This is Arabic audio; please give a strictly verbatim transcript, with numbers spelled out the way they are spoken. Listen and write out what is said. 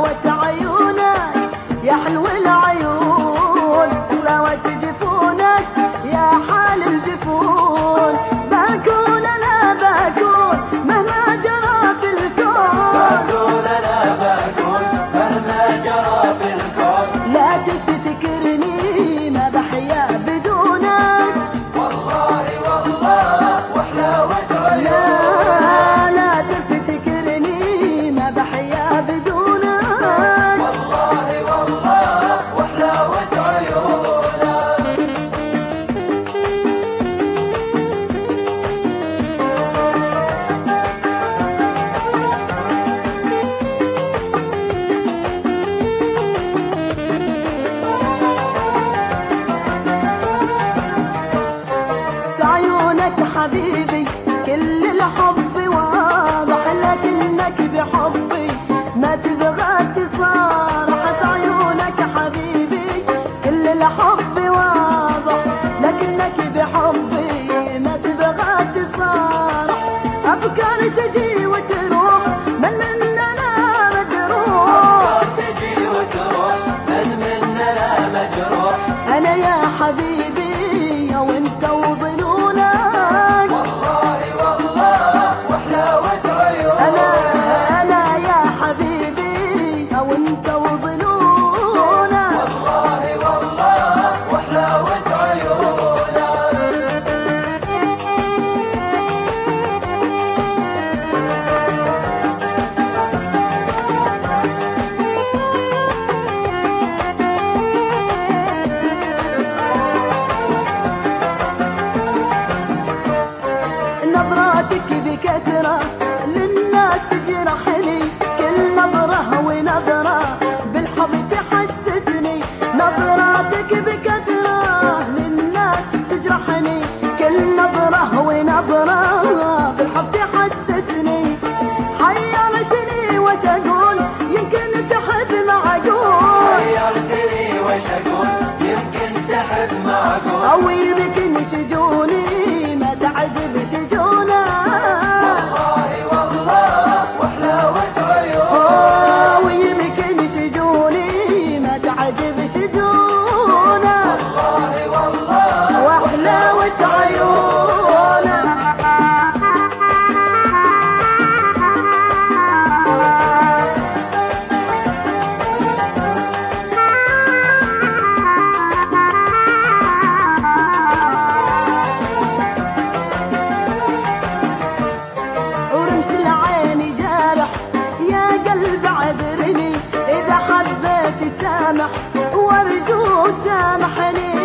حلاوة عيونك يا حلو العيون، حلاوة جفونك يا حال الجفون. بكون انا بكون مهما جرى في الكون، بكون انا بكون مهما جرى في الكون. لا تفتكرني ما بحيا بدونك، والله والله وحلاوة عيونك. لا لا تفتكرني ما بحيا بدونك، والله والله وحلاوة عيونك. عيونك حبيبي كل الحب واضح، لكنك بحبي ما تبغى تصارح. عيونك حبيبي كل الحب واضح، لكنك بحبي ما تبغى تصارح. أفكار تجي وتروح من مننا مجروح، أفكار تجي وتروح من مننا مجروح. أنا يا حبيبي وانت وظنونك، والله والله وحلاوة عيونك. أنا أنا يا حبيبي وانت وظنونك. والله والله وحلاوة عيونك. نظراتك بكثرة للناس تجرحني، كل نظرة ونظرة بالحب تحسسني. نظراتك بكثرة للناس تجرحني، كل نظرة ونظرة بالحب تحسسني. حيرتني وش أقول يمكن تحب معقول، حيرتني وش أقول يمكن تحب معقول. أو يمكن شجوني ما تعجب شجونك. والله والله وحلاوة عيونك. أو يمكن شجوني ما تعجب شجونك. والله والله وحلاوة عيونك. ورمش العين جارح يا قلب عذرني، إذا حبيت سامح وارجوك سامحني.